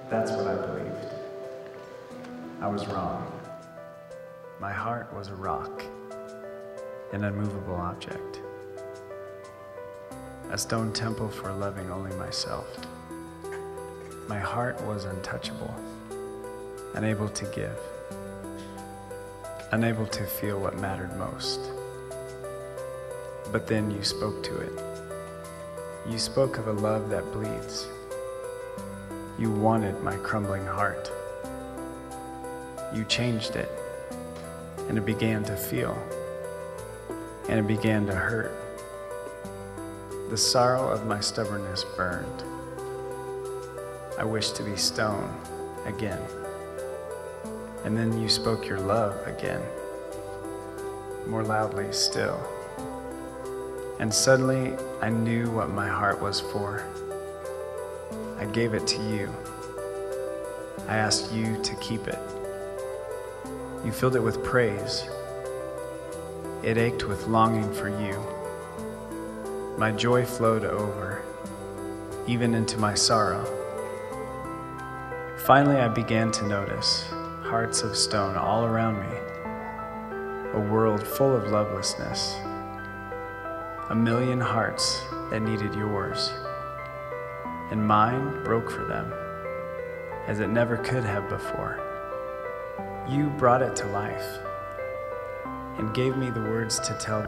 That's what I believed. I was wrong. My heart was a rock, an unmovable object, a stone temple for loving only myself. My heart was untouchable, unable to give, unable to feel what mattered most. But then you spoke to it. You spoke of a love that bleeds. You wanted my crumbling heart. You changed it, and it began to feel, and it began to hurt. The sorrow of my stubbornness burned. I wished to be stone again. And then you spoke your love again, more loudly still. And suddenly I knew what my heart was for. I gave it to you. I asked you to keep it. You filled it with praise. It ached with longing for you. My joy flowed over, even into my sorrow. Finally, I began to notice hearts of stone all around me, a world full of lovelessness, a million hearts that needed yours, and mine broke for them, as it never could have before. You brought it to life and gave me the words to tell.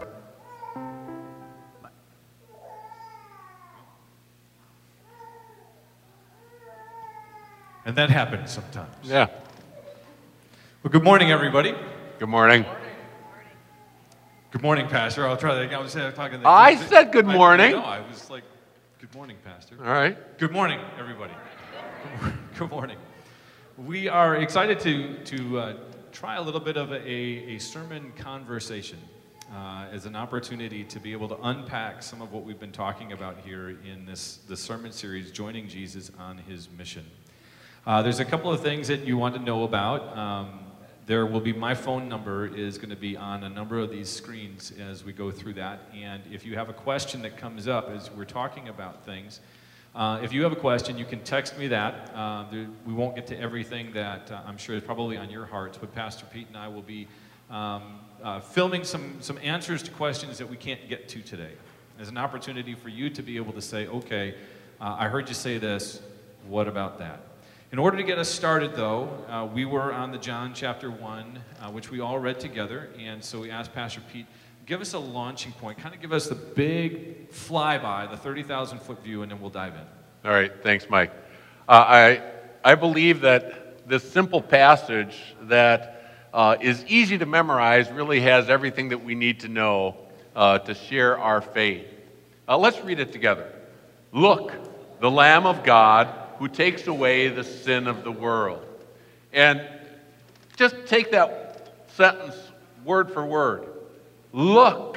And that happens sometimes. Yeah. Well, good morning, everybody. Good morning. Good morning, Pastor. I'll try that again. I was talking. I said good morning. No, I was like, good morning, Pastor. All right. Good morning, everybody. Good morning. We are excited to try a little bit of a sermon conversation as an opportunity to be able to unpack some of what we've been talking about here in this sermon series, Joining Jesus on His Mission. There's a couple of things that you want to know about. There will be, my phone number is going to be on a number of these screens as we go through that. And if you have a question that comes up as we're talking about things, if you have a question, you can text me that. We won't get to everything that I'm sure is probably on your hearts, but Pastor Pete and I will be filming some answers to questions that we can't get to today. As an opportunity for you to be able to say, okay, I heard you say this, what about that? In order to get us started, though, we were on the John chapter 1, which we all read together, and so we asked Pastor Pete, give us a launching point, kind of give us the big flyby, the 30,000-foot view, and then we'll dive in. All right. Thanks, Mike. I believe that this simple passage that is easy to memorize really has everything that we need to know to share our faith. Let's read it together. Look, the Lamb of God who takes away the sin of the world. And just take that sentence word for word. Look.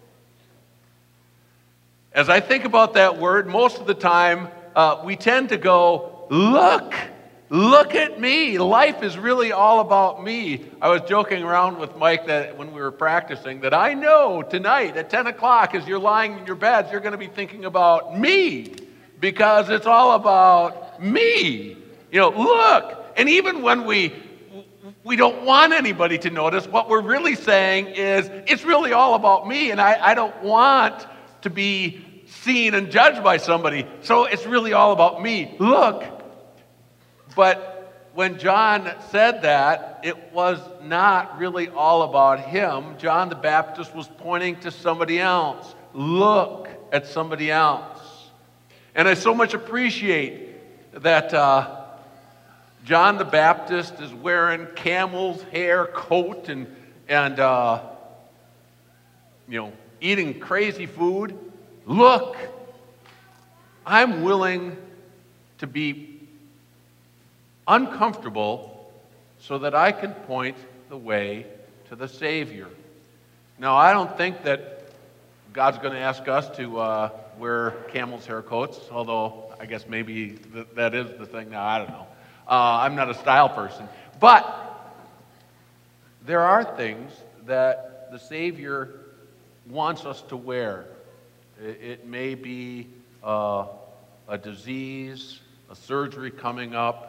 As I think about that word, most of the time we tend to go, look at me. Life is really all about me. I was joking around with Mike that when we were practicing that I know tonight at 10 o'clock as you're lying in your beds, you're going to be thinking about me because it's all about me. You know, look. And even when we don't want anybody to notice, what we're really saying is, it's really all about me, and I don't want to be seen and judged by somebody, so it's really all about me. Look. But when John said that, it was not really all about him. John the Baptist was pointing to somebody else. Look at somebody else. And I so much appreciate that John the Baptist is wearing camel's hair coat and eating crazy food. Look, I'm willing to be uncomfortable so that I can point the way to the Savior. Now, I don't think that God's going to ask us to wear camel's hair coats, although I guess maybe that is the thing now. I don't know. I'm not a style person. But there are things that the Savior wants us to wear. It may be a disease, a surgery coming up,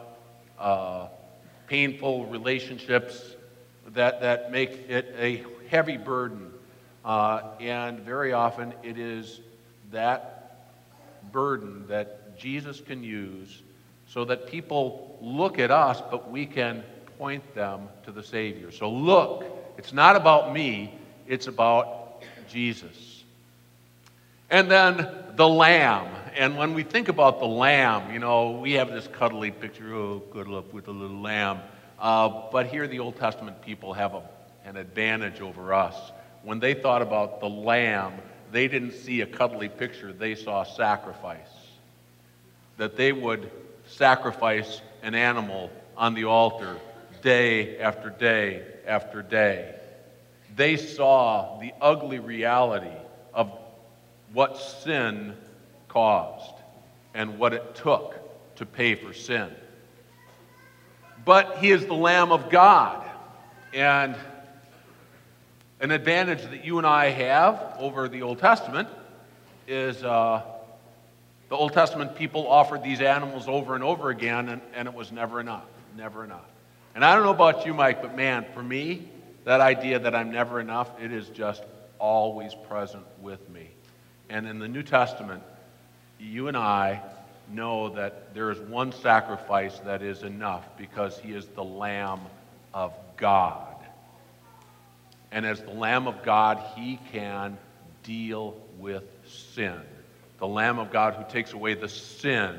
painful relationships that make it a heavy burden. And very often it is that burden that Jesus can use so that people look at us, but we can point them to the Savior. So look, it's not about me, it's about Jesus. And then the lamb. And when we think about the lamb, we have this cuddly picture, oh, good luck with the little lamb. But here the Old Testament people have an advantage over us. When they thought about the lamb, they didn't see a cuddly picture, they saw sacrifice. That they would sacrifice an animal on the altar day after day after day. They saw the ugly reality of what sin caused and what it took to pay for sin. But he is the Lamb of God. And an advantage that you and I have over the Old Testament is the Old Testament people offered these animals over and over again, and it was never enough. Never enough. And I don't know about you, Mike, but man, for me, that idea that I'm never enough, it is just always present with me. And in the New Testament, you and I know that there is one sacrifice that is enough because he is the Lamb of God. And as the Lamb of God, he can deal with sin. The Lamb of God who takes away the sin.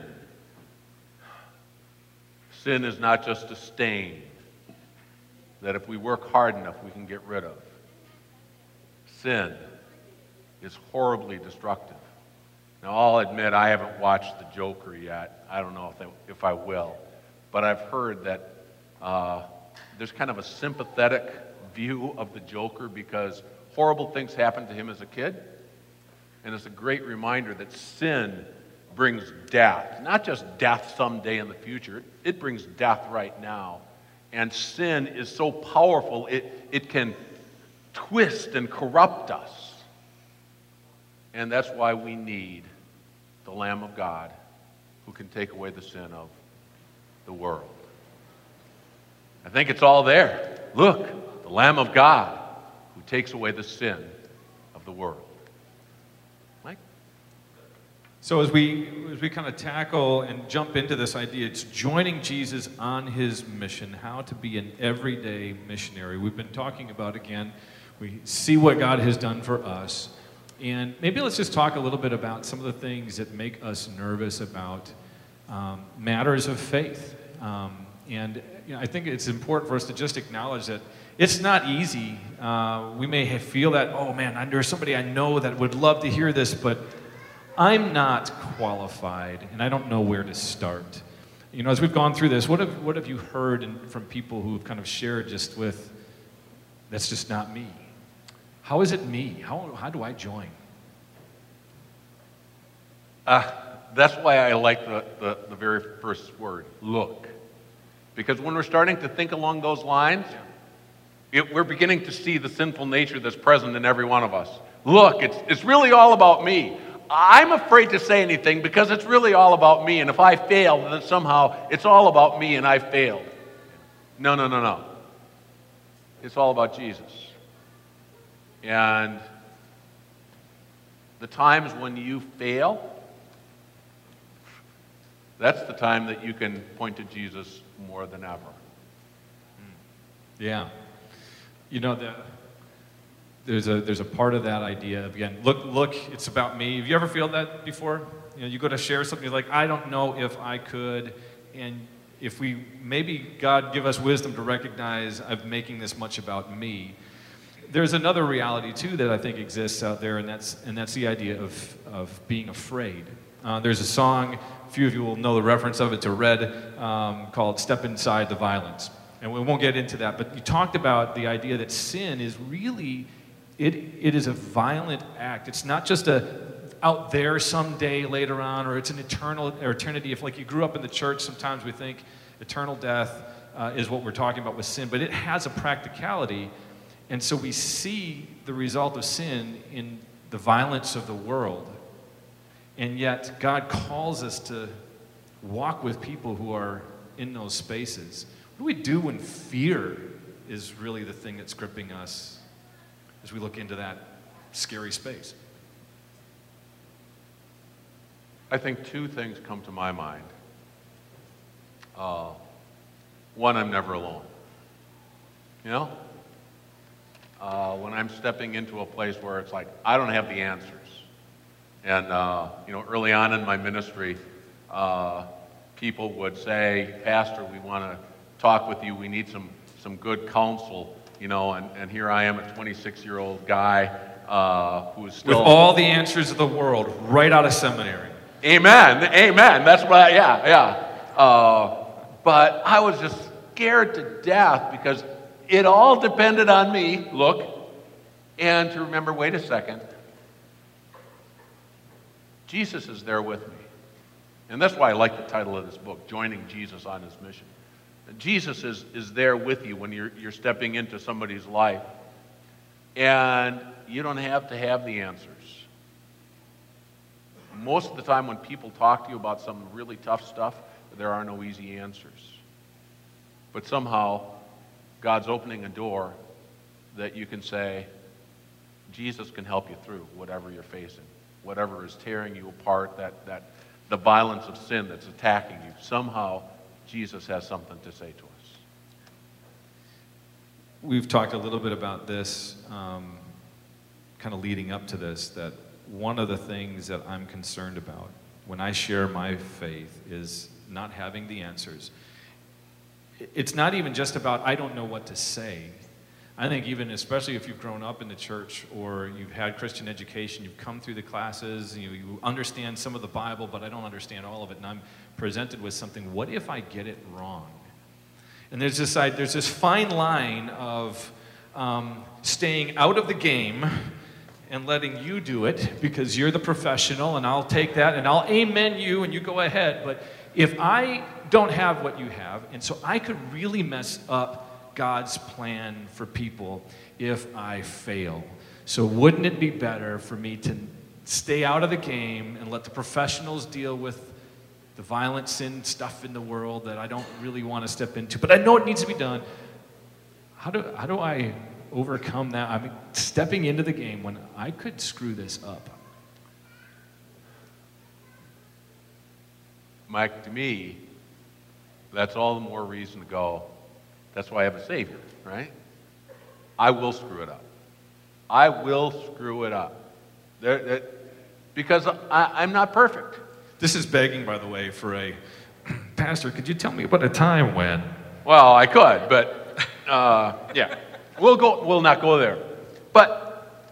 Sin is not just a stain that if we work hard enough we can get rid of. Sin is horribly destructive. Now, I'll admit I haven't watched The Joker yet. I don't know if I will. But I've heard that there's kind of a sympathetic view of the Joker because horrible things happened to him as a kid. And it's a great reminder that sin brings death. Not just death someday in the future. It brings death right now. And sin is so powerful, it can twist and corrupt us. And that's why we need the Lamb of God who can take away the sin of the world. I think it's all there. Look, the Lamb of God who takes away the sin of the world. Mike? So as we kind of tackle and jump into this idea, it's joining Jesus on his mission, how to be an everyday missionary. We've been talking about, again, we see what God has done for us. And maybe let's just talk a little bit about some of the things that make us nervous about matters of faith. I think it's important for us to just acknowledge that it's not easy. We may feel that, oh man, there's somebody I know that would love to hear this, but I'm not qualified, and I don't know where to start. As we've gone through this, what have you heard from people who've kind of shared just with, that's just not me? How is it me? How do I join? That's why I like the very first word, look. Because when we're starting to think along those lines, we're beginning to see the sinful nature that's present in every one of us. Look, it's really all about me. I'm afraid to say anything because it's really all about me. And if I fail, then somehow it's all about me and I failed. No. It's all about Jesus. And the times when you fail, that's the time that you can point to Jesus more than ever. Yeah. There's a part of that idea, again, look, it's about me. Have you ever felt that before? You go to share something, you're like, I don't know if I could, and if maybe God give us wisdom to recognize I'm making this much about me. There's another reality, too, that I think exists out there, and that's the idea of being afraid. There's a song, a few of you will know the reference of it, to Red, called Step Inside the Violence. And we won't get into that, but you talked about the idea that sin is really, it is a violent act. It's not just out there someday later on, or it's an eternity. If like you grew up in the church, sometimes we think eternal death is what we're talking about with sin, but it has a practicality. And so we see the result of sin in the violence of the world. And yet God calls us to walk with people who are in those spaces. What do we do when fear is really the thing that's gripping us as we look into that scary space? I think two things come to my mind. One, I'm never alone. You know? When I'm stepping into a place where it's like, I don't have the answers. And, early on in my ministry, people would say, Pastor, we want to talk with you. We need some good counsel, and here I am, a 26-year-old guy who's still... With all the answers of the world, right out of seminary. Amen. That's what but I was just scared to death because it all depended on me, and to remember, wait a second, Jesus is there with me. And that's why I like the title of this book, Joining Jesus on His Mission. Jesus is there with you when you're stepping into somebody's life. And you don't have to have the answers. Most of the time when people talk to you about some really tough stuff, there are no easy answers. But somehow, God's opening a door that you can say, Jesus can help you through whatever you're facing, whatever is tearing you apart, that the violence of sin that's attacking you. Somehow, Jesus has something to say to us. We've talked a little bit about this, kind of leading up to this, that one of the things that I'm concerned about when I share my faith is not having the answers. It's not even just about, I don't know what to say. I think even, especially if you've grown up in the church or you've had Christian education, you've come through the classes, you understand some of the Bible, but I don't understand all of it, and I'm presented with something, what if I get it wrong? And there's this fine line of staying out of the game and letting you do it because you're the professional, and I'll take that, and I'll amen you, and you go ahead. But if I don't have what you have, and so I could really mess up God's plan for people if I fail. So wouldn't it be better for me to stay out of the game and let the professionals deal with the violent sin stuff in the world that I don't really want to step into, but I know it needs to be done? How do I overcome that? I mean, stepping into the game when I could screw this up. Mike, to me, that's all the more reason to go. That's why I have a Savior, right? I will screw it up. I will screw it up. Because I'm not perfect. This is begging, by the way, for a pastor. Could you tell me about a time when? Well, I could, but yeah, we'll not go there. But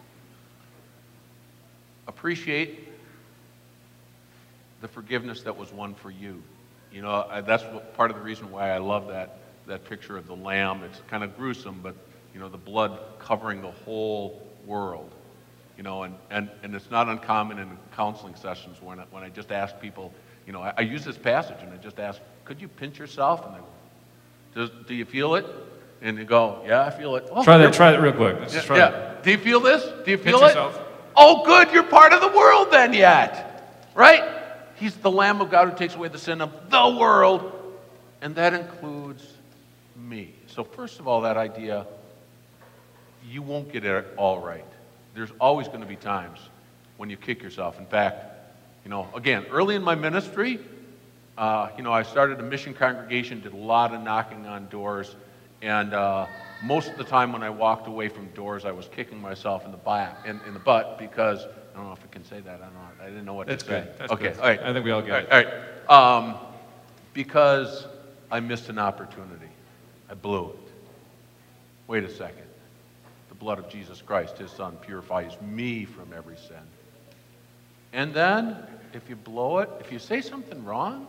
appreciate the forgiveness that was won for you. That's part of the reason why I love that picture of the lamb. It's kind of gruesome, but the blood covering the whole world. And it's not uncommon in counseling sessions when I just ask people, I use this passage and I just ask, could you pinch yourself? And they go, do you feel it? And you go, yeah, I feel it. Oh, try that real quick. Let's just try it. Do you feel this? Do you feel pinch it? Yourself. Oh, good, you're part of the world then yet. Right? He's the Lamb of God who takes away the sin of the world. And that includes me. So first of all, that idea, you won't get it all right. There's always going to be times when you kick yourself. In fact, again, early in my ministry, I started a mission congregation, did a lot of knocking on doors, and most of the time when I walked away from doors, I was kicking myself in the butt because, I don't know if I can say that, I didn't know what to say. Good. That's okay, good. all right. I think we all get it. All right. Because I missed an opportunity. I blew it. Wait a second. The blood of Jesus Christ, His Son, purifies me from every sin. And then, if you blow it, if you say something wrong,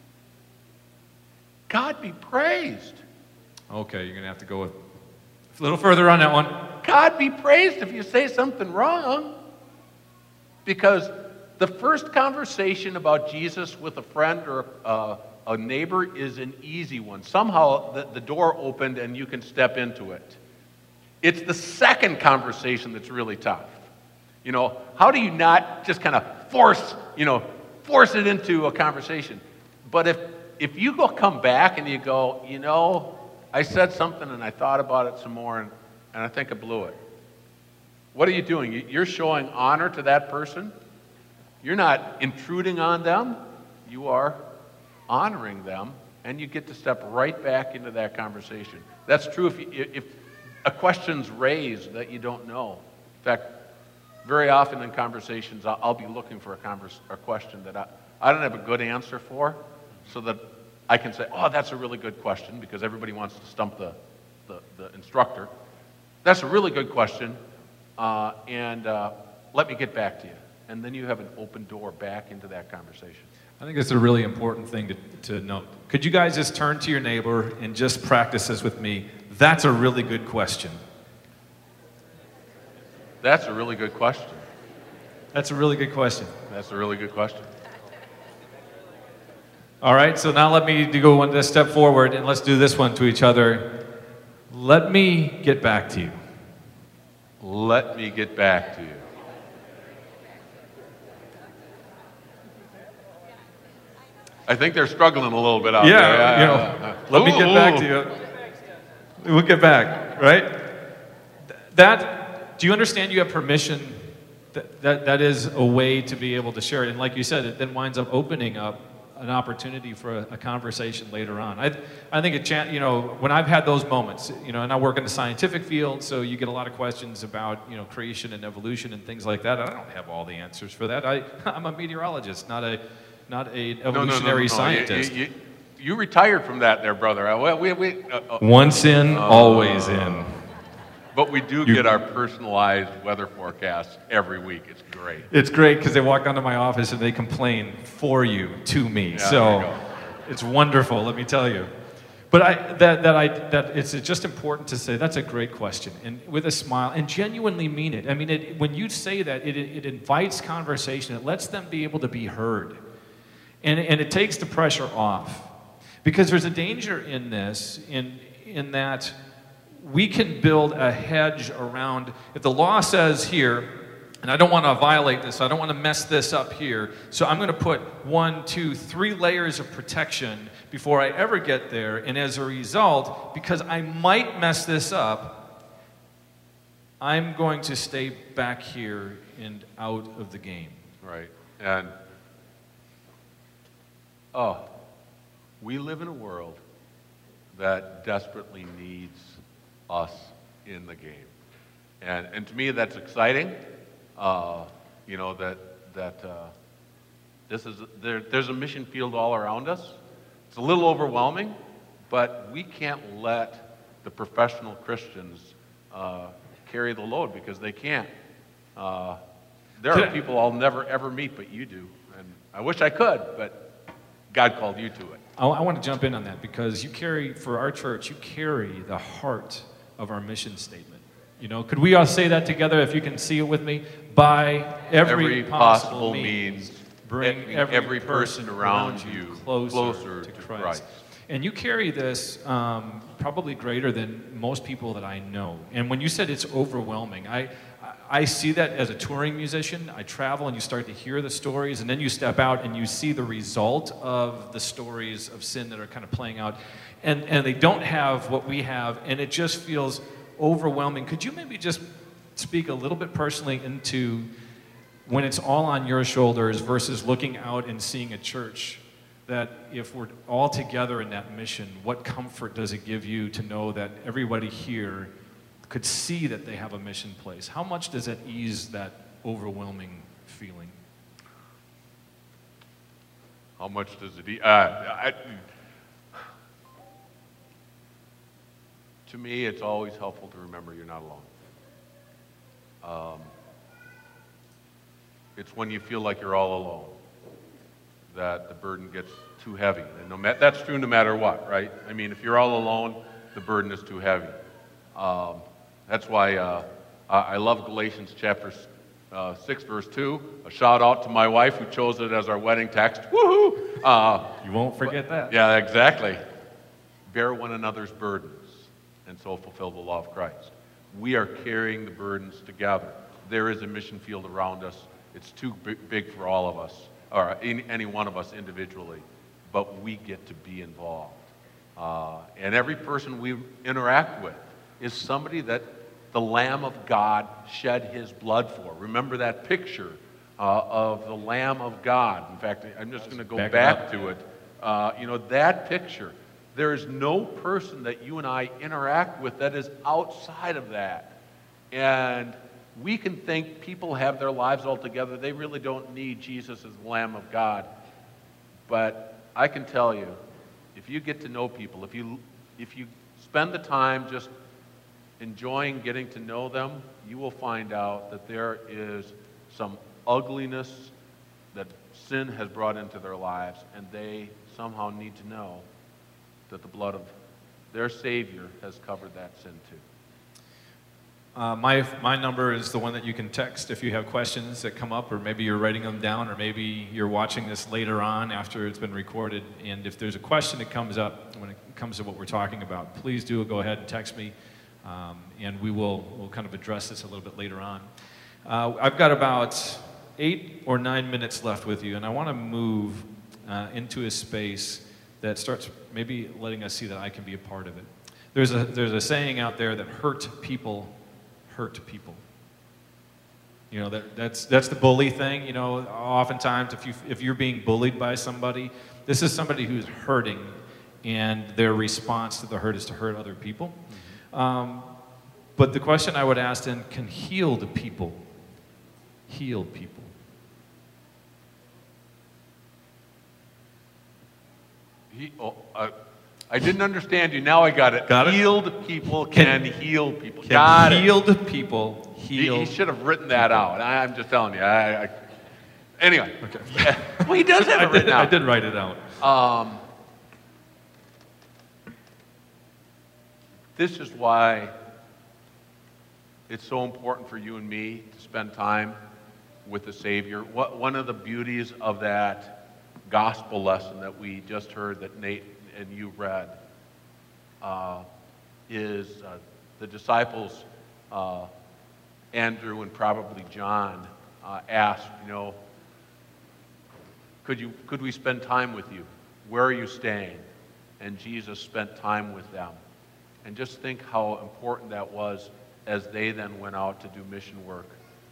God be praised. Okay, you're going to have to go a little further on that one. God be praised if you say something wrong. Because the first conversation about Jesus with a friend or a neighbor is an easy one. Somehow the door opened and you can step into it. It's the second conversation that's really tough. How do you not just kind of force it into a conversation? But if you come back and you go, you know, I said something and I thought about it some more and I think I blew it. What are you doing? You're showing honor to that person. You're not intruding on them. You are honoring them, and you get to step right back into that conversation. That's true if a question's raised that you don't know. In fact, very often in conversations, I'll be looking for a question that I don't have a good answer for, so that I can say, oh, that's a really good question, because everybody wants to stump the instructor. That's a really good question, and let me get back to you. And then you have an open door back into that conversation. I think it's a really important thing to note. Could you guys just turn to your neighbor and just practice this with me? That's a really good question. That's a really good question. That's a really good question. That's a really good question. All right, so now let me go one step forward, and let's do this one to each other. Let me get back to you. Let me get back to you. I think they're struggling a little bit out there. Yeah, let me get back to you. We'll get back, right? Do you understand you have permission? That is a way to be able to share it. And like you said, it then winds up opening up an opportunity for a conversation later on. I think when I've had those moments, and I work in the scientific field, so you get a lot of questions about, creation and evolution and things like that. I don't have all the answers for that. I'm a meteorologist, not an evolutionary scientist. You retired from that there, brother. Once in, always in. But we do get our personalized weather forecasts every week. It's great. It's great because they walk onto my office and they complain for you to me. Yeah, so it's wonderful, let me tell you. But it's just important to say that's a great question, and with a smile, and genuinely mean it. I mean, when you say that, it invites conversation. It lets them be able to be heard, and it takes the pressure off, because there's a danger in this, in that we can build a hedge around, if the law says here, and I don't want to violate this, I don't want to mess this up here, so I'm going to put 1, 2, 3 layers of protection before I ever get there, and as a result, because I might mess this up, I'm going to stay back here and out of the game. Right. And, we live in a world that desperately needs us in the game. And to me, that's exciting. There's a mission field all around us. It's a little overwhelming, but we can't let the professional Christians carry the load, because they can't. There are people I'll never ever meet, but you do. And I wish I could, but God called you to it. I want to jump in on that, because for our church, you carry the heart of our mission statement. Could we all say that together, if you can see it with me? By every possible means, bring every person around you closer to Christ. And you carry this probably greater than most people that I know. And when you said it's overwhelming, I see that as a touring musician. I travel and you start to hear the stories, and then you step out and you see the result of the stories of sin that are kind of playing out. And they don't have what we have, and it just feels overwhelming. Could you maybe just speak a little bit personally into when it's all on your shoulders versus looking out and seeing a church that, if we're all together in that mission, what comfort does it give you to know that everybody here could see that they have a mission place? How much does that ease that overwhelming feeling? How much does it ease? To me, it's always helpful to remember you're not alone. It's when you feel like you're all alone that the burden gets too heavy. And that's true no matter what, right? I mean, if you're all alone, the burden is too heavy. That's why I love Galatians chapter 6, verse 2. A shout out to my wife, who chose it as our wedding text. Woohoo! You won't forget that. Yeah, exactly. Bear one another's burdens, and so fulfill the law of Christ. We are carrying the burdens together. There is a mission field around us. It's too big for all of us, or any one of us individually. but we get to be involved. And every person we interact with is somebody that the Lamb of God shed his blood for. Remember that picture of the Lamb of God. In fact, I'm just going to go back to it. That picture, there is no person that you and I interact with that is outside of that. And we can think people have their lives all together. They really don't need Jesus as the Lamb of God. But I can tell you, if you get to know people, if you spend the time just enjoying getting to know them, you will find out that there is some ugliness that sin has brought into their lives, and they somehow need to know that the blood of their Savior has covered that sin too. My number is the one that you can text if you have questions that come up, or maybe you're writing them down, or maybe you're watching this later on after it's been recorded. And if there's a question that comes up when it comes to what we're talking about, please do go ahead and text me, and we'll kind of address this a little bit later on. I've got about 8 or 9 minutes left with you, and I want to move into a space that starts maybe letting us see that I can be a part of it. There's a saying out there that hurt people. You know, that's the bully thing. You know, oftentimes if you're being bullied by somebody, this is somebody who's hurting, and their response to the hurt is to hurt other people. But the question I would ask then, can healed people heal people? I didn't understand you. Now I got it. Healed people can heal people. Can healed people heal? He should have written that out. I'm just telling you. Anyway. Okay. Well, he does have it written out. I did write it out. This is why it's so important for you and me to spend time with the Savior. One of the beauties of that gospel lesson that we just heard that Nate and you read is the disciples, Andrew and probably John, asked, could we spend time with you? Where are you staying? And Jesus spent time with them. And just think how important that was as they then went out to do mission work.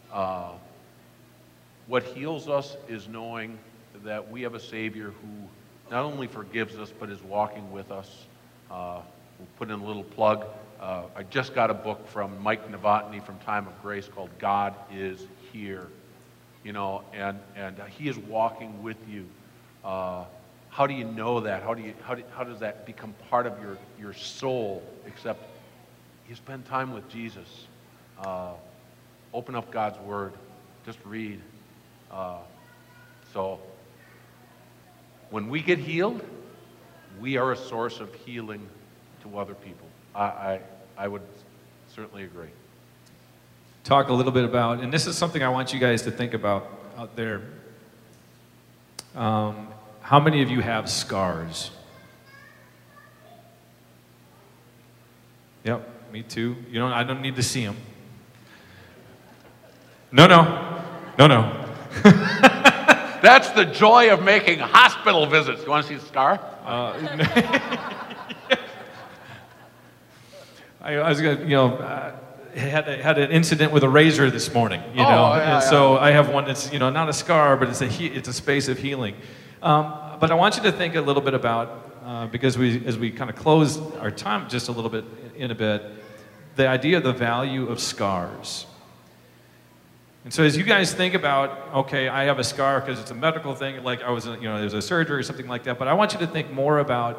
What heals us is knowing that we have a Savior who not only forgives us, but is walking with us. We'll put in a little plug. I just got a book from Mike Novotny from Time of Grace called God is Here. And he is walking with you. How do you know that? How does that become part of your soul? Except you spend time with Jesus. Open up God's Word. Just read. So when we get healed, we are a source of healing to other people. I would certainly agree. Talk a little bit about, and this is something I want you guys to think about out there. How many of you have scars? Yep, me too. I don't need to see them. No. That's the joy of making hospital visits. You want to see the scar? I was gonna, had an incident with a razor this morning. So I have one that's not a scar, but it's a space of healing. But I want you to think a little bit about because as we kind of close our time just a little bit in a bit, the idea of the value of scars. And so as you guys think about, okay, I have a scar because it's a medical thing, like I was, there's a surgery or something like that, but I want you to think more about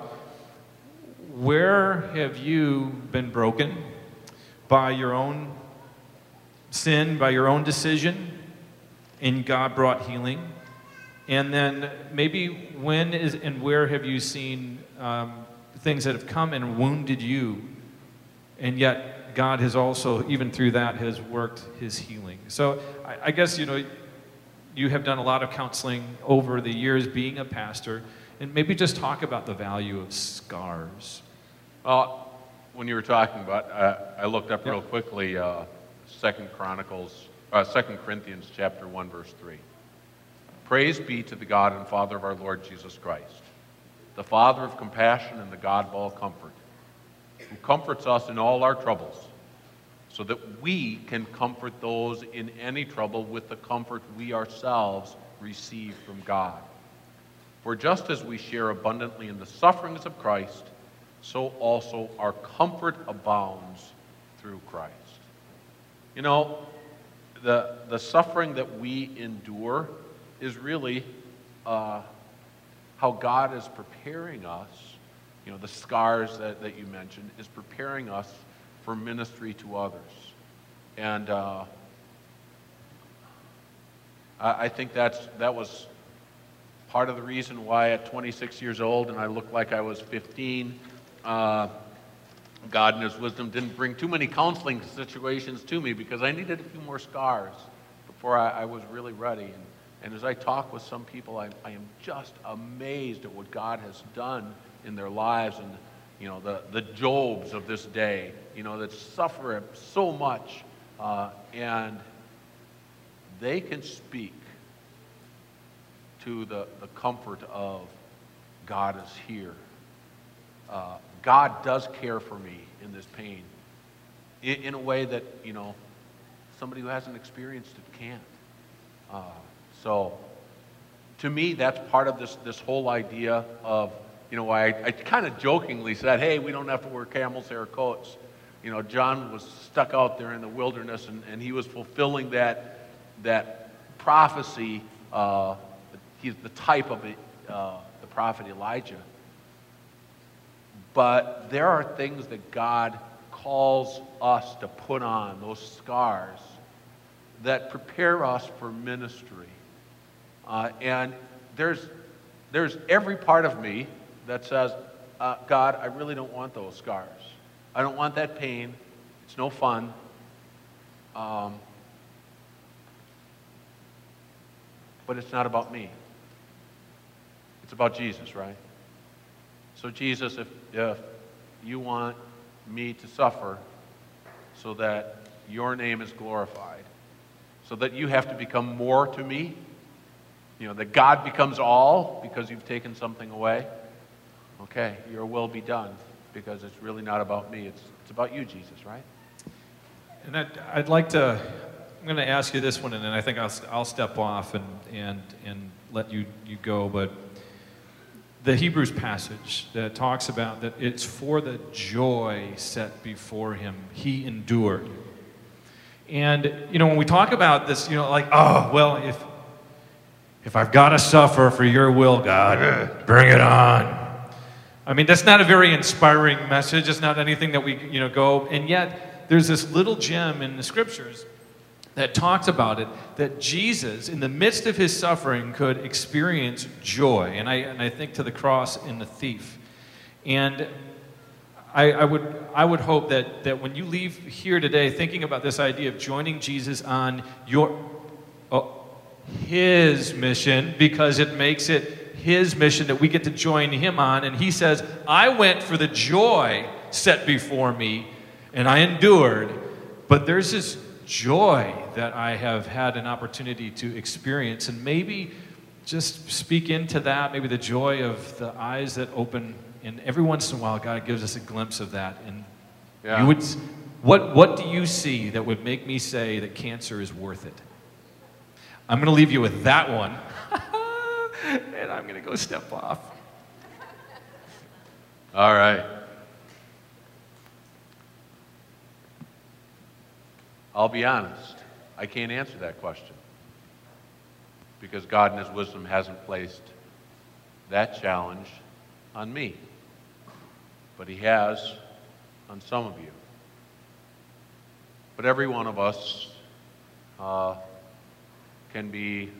where have you been broken by your own sin, by your own decision, and God brought healing? And then maybe when is and where have you seen things that have come and wounded you, and yet God has also, even through that, has worked his healing. So I guess, you have done a lot of counseling over the years being a pastor, and maybe just talk about the value of scars. Well, when you were talking about, I looked up real quickly, 2 Corinthians chapter 1, verse 3. Praise be to the God and Father of our Lord Jesus Christ, the Father of compassion and the God of all comfort, who comforts us in all our troubles, so that we can comfort those in any trouble with the comfort we ourselves receive from God. For just as we share abundantly in the sufferings of Christ, so also our comfort abounds through Christ. You know, the suffering that we endure is really how God is preparing us. You know, the scars that you mentioned is preparing us for ministry to others. And I think that was part of the reason why at 26 years old, and I looked like I was 15, God in His wisdom didn't bring too many counseling situations to me, because I needed a few more scars before I was really ready. And as I talk with some people, I am just amazed at what God has done in their lives, and you know, the Jobs of this day, you know, that suffer so much, and they can speak to the comfort of God is here. God does care for me in this pain in a way that, you know, somebody who hasn't experienced it can't. So to me, that's part of this whole idea of, you know, I kind of jokingly said, hey, we don't have to wear camel's hair coats. You know, John was stuck out there in the wilderness, and he was fulfilling that prophecy. He's the type of the prophet Elijah. But there are things that God calls us to put on, those scars, that prepare us for ministry. And there's every part of me that says, God, I really don't want those scars. I don't want that pain. It's no fun. But it's not about me. It's about Jesus, right? So Jesus, if you want me to suffer so that your name is glorified, so that you have to become more to me, you know, that God becomes all because you've taken something away, okay, your will be done, because it's really not about me. It's about you, Jesus, right? And I'd like to, I'm going to ask you this one, and then I think I'll step off and let you go. But the Hebrews passage that talks about that it's for the joy set before him, he endured. And, you know, when we talk about this, you know, like, oh, well, if I've got to suffer for your will, God, bring it on. I mean, that's not a very inspiring message. It's not anything that we, you know, go. And yet, there's this little gem in the scriptures that talks about it, that Jesus, in the midst of his suffering, could experience joy. And I think to the cross in the thief. And I would hope that when you leave here today thinking about this idea of joining Jesus on his mission, because it makes it his mission that we get to join him on. And he says, I went for the joy set before me, and I endured. But there's this joy that I have had an opportunity to experience. And maybe just speak into that, maybe the joy of the eyes that open. And every once in a while, God gives us a glimpse of that. And yeah. You would, what do you see that would make me say that cancer is worth it? I'm going to leave you with that one. And I'm going to go step off. All right. I'll be honest. I can't answer that question, because God in his wisdom hasn't placed that challenge on me, but he has on some of you. But every one of us can be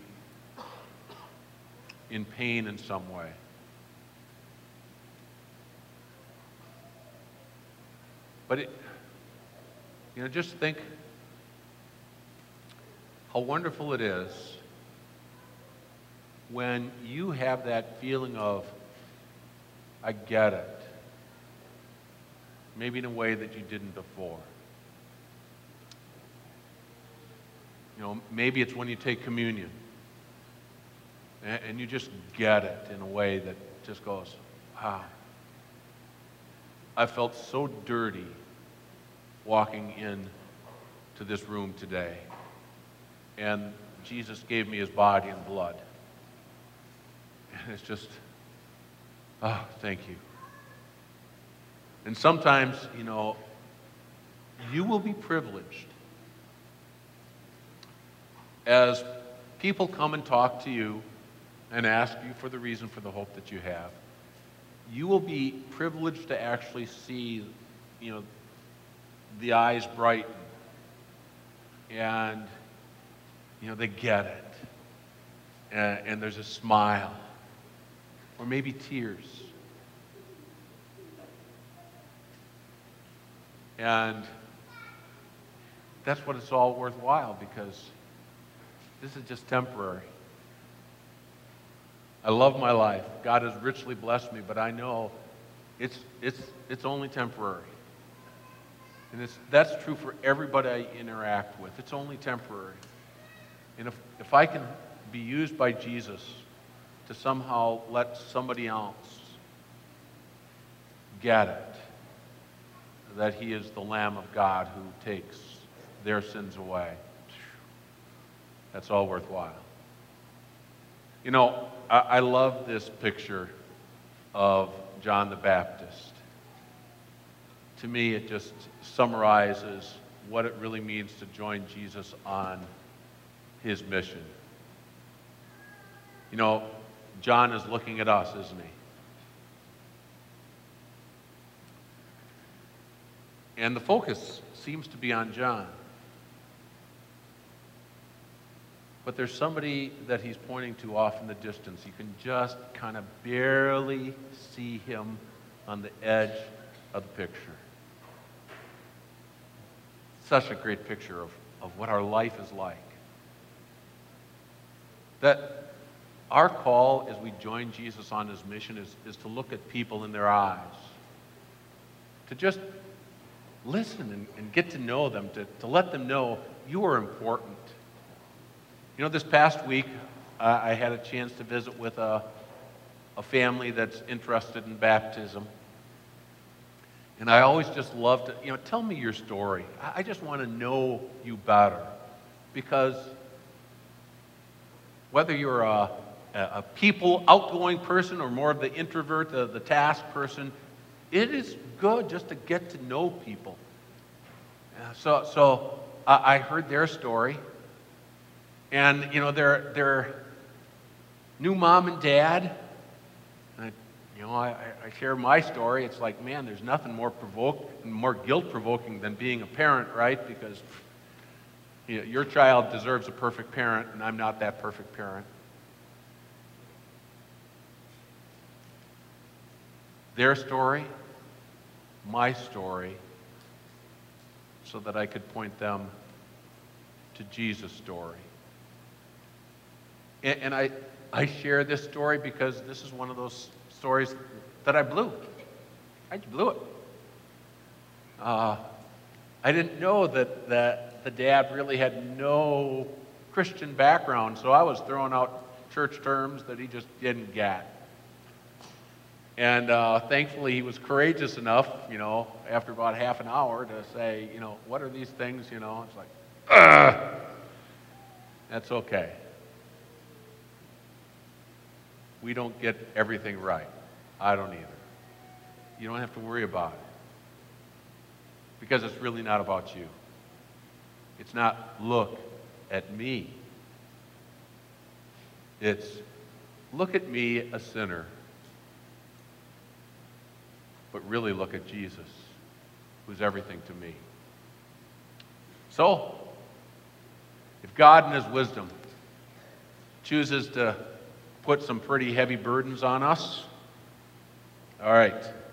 in pain in some way. But just think how wonderful it is when you have that feeling of, I get it, maybe in a way that you didn't before. Maybe it's when you take communion and you just get it in a way that just goes, I felt so dirty walking in to this room today. And Jesus gave me his body and blood. And it's just, thank you. And sometimes, you will be privileged as people come and talk to you and ask you for the reason for the hope that you have. You will be privileged to actually see, the eyes brighten. And, they get it. And there's a smile. Or maybe tears. And that's what it's all worthwhile, because this is just temporary. I love my life. God has richly blessed me, but I know it's only temporary. And that's true for everybody I interact with. It's only temporary. And if I can be used by Jesus to somehow let somebody else get it, that he is the Lamb of God who takes their sins away, that's all worthwhile. I love this picture of John the Baptist. To me, it just summarizes what it really means to join Jesus on his mission. John is looking at us, isn't he? And the focus seems to be on John. But there's somebody that he's pointing to off in the distance. You can just kind of barely see him on the edge of the picture. Such a great picture of what our life is like. That our call as we join Jesus on his mission is to look at people in their eyes. To just listen and get to know them, to let them know you are important. This past week, I had a chance to visit with a family that's interested in baptism. And I always just love to, tell me your story. I just want to know you better. Because whether you're a outgoing person or more of the introvert, the task person, it is good just to get to know people. So I heard their story. And, their new mom and dad, and I share my story. It's like, man, there's nothing more guilt-provoking than being a parent, right? Because your child deserves a perfect parent, and I'm not that perfect parent. Their story, my story, so that I could point them to Jesus' story. And I share this story because this is one of those stories that I blew. I just blew it. I didn't know that the dad really had no Christian background, so I was throwing out church terms that he just didn't get. And thankfully, he was courageous enough, after about half an hour to say, what are these things, It's like, that's okay. We don't get everything right. I don't either. You don't have to worry about it. Because it's really not about you. It's not, look at me. It's, look at me, a sinner. But really look at Jesus, who's everything to me. So, if God in his wisdom chooses to put some pretty heavy burdens on us, all right,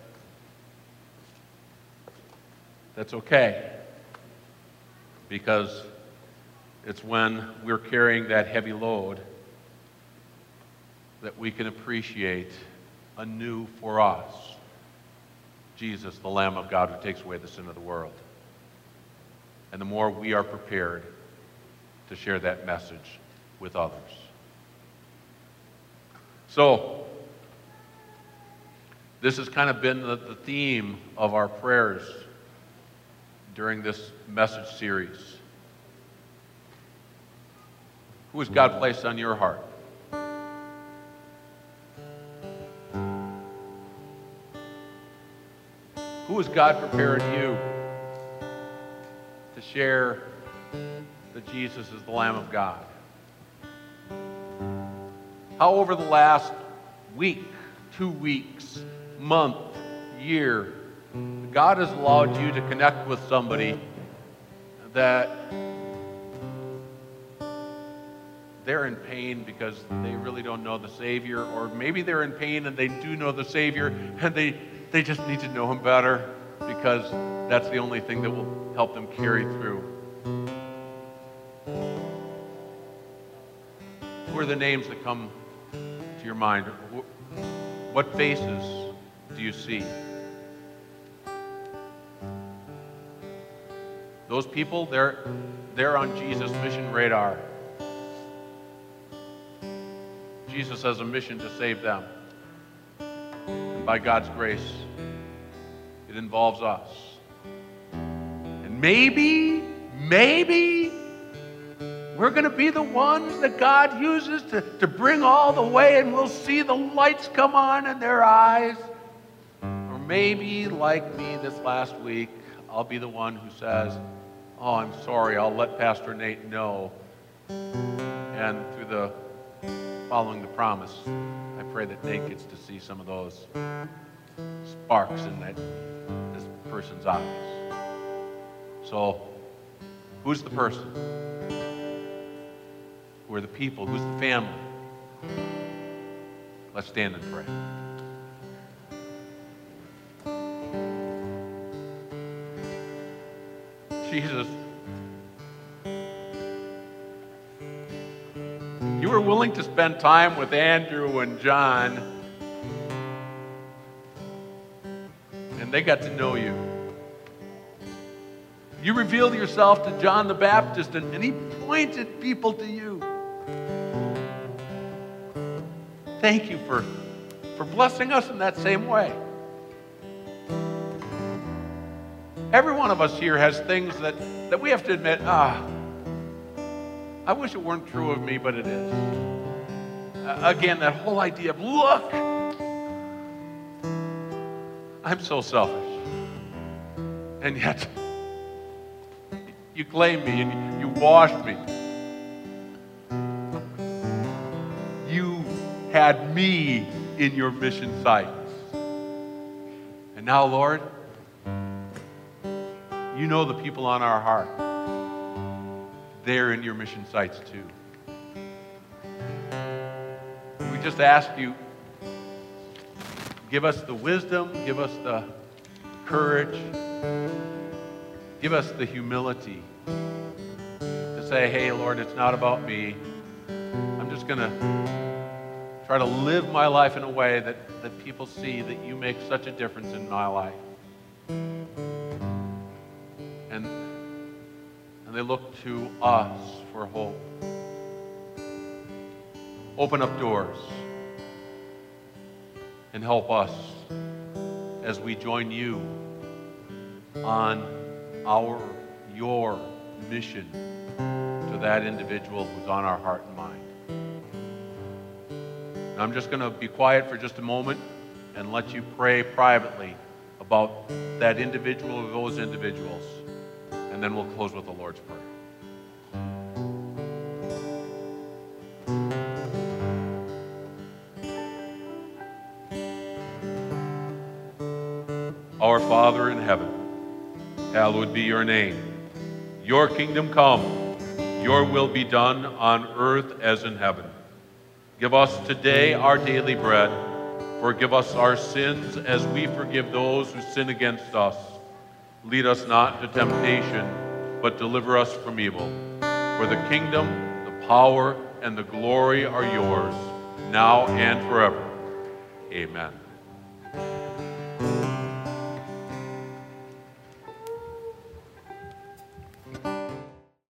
that's okay, because it's when we're carrying that heavy load that we can appreciate anew for us Jesus, the Lamb of God who takes away the sin of the world. And the more we are prepared to share that message with others. So, This has kind of been the theme of our prayers during this message series. Who has God placed on your heart? Who has God prepared you to share that Jesus is the Lamb of God? How over the last week, 2 weeks, month, year, God has allowed you to connect with somebody that they're in pain because they really don't know the Savior, or maybe they're in pain and they do know the Savior and they just need to know Him better because that's the only thing that will help them carry through. Who are the names that come to your mind? What faces do you see? Those people, they're on Jesus' mission radar. Jesus has a mission to save them. And by God's grace, it involves us. And maybe we're going to be the ones that God uses to bring all the way, and we'll see the lights come on in their eyes. Or maybe, like me this last week, I'll be the one who says, "Oh, I'm sorry, I'll let Pastor Nate know." And through the following the promise, I pray that Nate gets to see some of those sparks in this person's eyes. So, who's the person? Who are the people? Who's the family? Let's stand and pray. Jesus, you were willing to spend time with Andrew and John, and they got to know you. You revealed yourself to John the Baptist, and he pointed people to you. Thank you for blessing us in that same way. Every one of us here has things that we have to admit, I wish it weren't true of me, but it is. Again, that whole idea of, look, I'm so selfish. And yet, you claimed me and you washed me. You had me in your mission sights. And now, Lord, you know the people on our heart. They're in your mission sights too. We just ask you, give us the wisdom, give us the courage, give us the humility to say, hey, Lord, it's not about me. I'm just going to try to live my life in a way that people see that you make such a difference in my life. And they look to us for hope. Open up doors and help us as we join you on your mission to that individual who's on our heart and mind. And I'm just going to be quiet for just a moment and let you pray privately about that individual or those individuals. And then we'll close with the Lord's Prayer. Our Father in heaven, hallowed be your name. Your kingdom come, your will be done on earth as in heaven. Give us today our daily bread. Forgive us our sins as we forgive those who sin against us. Lead us not into temptation, but deliver us from evil. For the kingdom, the power, and the glory are yours, now and forever. Amen.